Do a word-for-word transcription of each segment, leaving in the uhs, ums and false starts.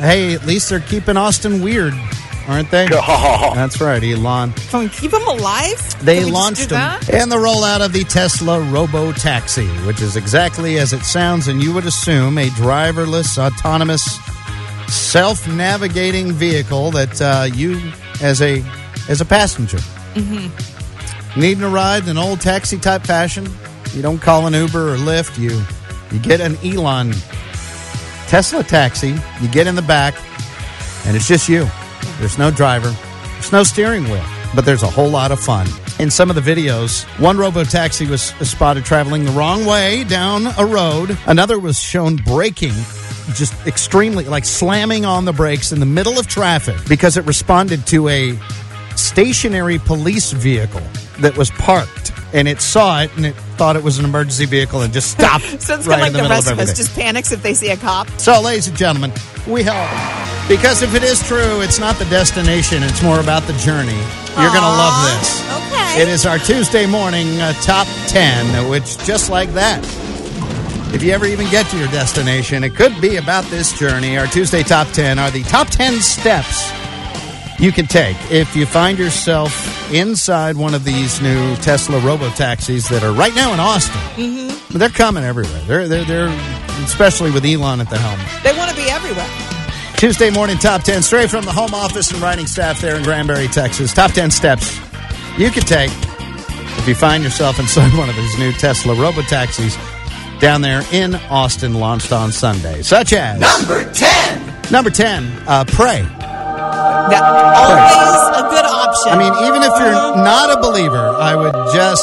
hey, at least they're keeping Austin weird, aren't they? That's right, Elon. Can we keep them alive? They Can we just launched do them that? in the rollout of the Tesla Robo-Taxi, which is exactly as it sounds, and you would assume a driverless, autonomous, self-navigating vehicle that uh, you, as a as a passenger, mm-hmm. needing a ride in an old taxi-type fashion, you don't call an Uber or Lyft, you, you get an Elon Tesla taxi, you get in the back, and it's just you. There's no driver. There's no steering wheel. But there's a whole lot of fun. In some of the videos, one robo-taxi was spotted traveling the wrong way down a road. Another was shown braking, just extremely, like slamming on the brakes in the middle of traffic because it responded to a stationary police vehicle that was parked. And it saw it, and it thought it was an emergency vehicle and just stopped. So it's right kind in of the like the middle rest of of us, everything. just panics if they see a cop. So, ladies and gentlemen, we help. Because if it is true, it's not the destination, it's more about the journey. You're going to love this. Okay. It is our Tuesday morning uh, top ten, which just like that, if you ever even get to your destination, it could be about this journey. Our Tuesday top ten are the top ten steps you can take if you find yourself inside one of these new Tesla robo-taxis that are right now in Austin. Mm-hmm. They're coming everywhere. They're, they're, they're, especially with Elon at the helm. They want to be everywhere. Tuesday morning top ten, straight from the home office and writing staff there in Granbury, Texas. Top ten steps you can take if you find yourself inside one of these new Tesla robo-taxis down there in Austin, launched on Sunday. Such as... Number ten. Number ten, uh, pray. That always a good option. I mean, even if you're not a believer, I would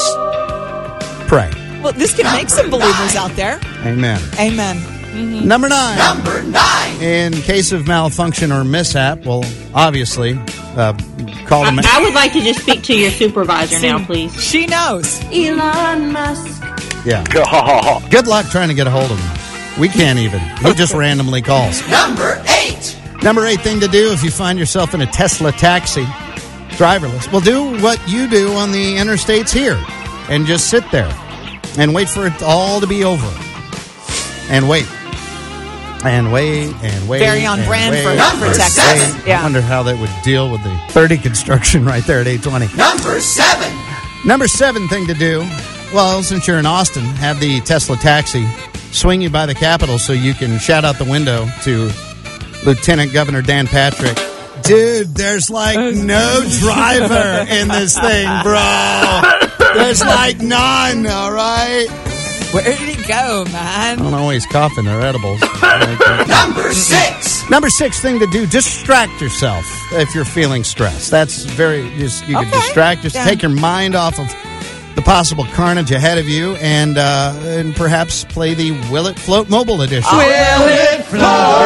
just pray. Well, this can make some believers out there. Amen. Amen. Mm-hmm. Number nine. Number nine. In case of malfunction or mishap, well, obviously, uh, call them. I would like to just speak to your supervisor now, please. She knows. Elon Musk. Yeah. Good luck trying to get a hold of him. We can't even. He just randomly calls. Number eight. Number eight thing to do if you find yourself in a Tesla taxi, driverless. Well, do what you do on the interstates here and just sit there and wait for it all to be over. And wait. And wait and wait. Very on and brand wait, for, Number for Texas. seven. I Yeah. wonder how that would deal with the thirty construction right there at eight twenty. Number seven. Number seven thing to do, well, since you're in Austin, have the Tesla taxi swing you by the Capitol so you can shout out the window to Lieutenant Governor Dan Patrick. Dude, there's like no driver in this thing, bro. There's like none, all right? Where did he go, man? I don't know, he's coughing their edibles. Number six. Number six thing to do, distract yourself if you're feeling stressed. That's very, just you can Okay. distract, just Yeah. take your mind off of the possible carnage ahead of you and uh, and perhaps play the Will It Float mobile edition. Will it float?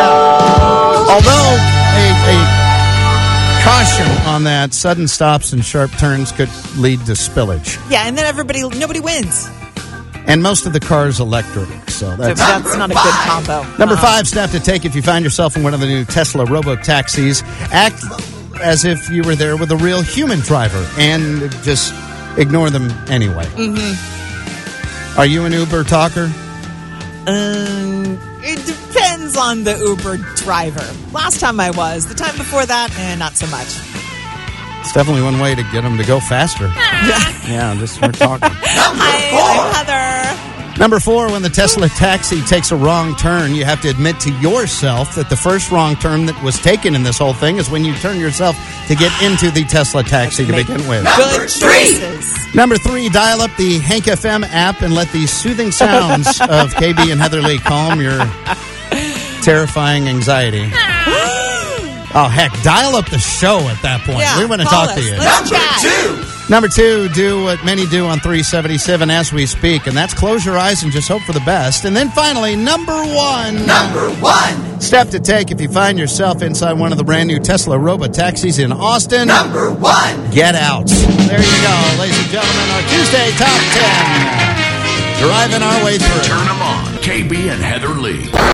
Although a, a caution on that, sudden stops and sharp turns could lead to spillage. Yeah, and then everybody, nobody wins. And most of the car's electric, so So that's... that's not a good combo. Number Uh, five step to take if you find yourself in one of the new Tesla robo-taxis. Act as if you were there with a real human driver and just ignore them anyway. Mm-hmm. Are you an Uber talker? Um, it depends on the Uber driver. Last time I was. The time before that, eh, not so much. It's definitely one way to get them to go faster. Yeah, just we're talking. Hi, I'm Heather. Number four, when the Tesla taxi takes a wrong turn, you have to admit to yourself that the first wrong turn that was taken in this whole thing is when you turn yourself to get into the Tesla taxi to Make begin with. Number Good three. choices. Number three, dial up the Hank F M app and let the soothing sounds of K B and Heather Lee calm your terrifying anxiety. Oh, heck, dial up the show at that point. Yeah, we want to call talk us. to you. Let's Number chat. two. Number two, do what many do on three seventy-seven as we speak, and that's close your eyes and just hope for the best. And then finally, number one. Number one. Step to take if you find yourself inside one of the brand new Tesla robo-taxis in Austin. Number one. Get out. There you go, ladies and gentlemen, our Tuesday Top ten. Driving our way through. Turn them on. K B and Heather Lee.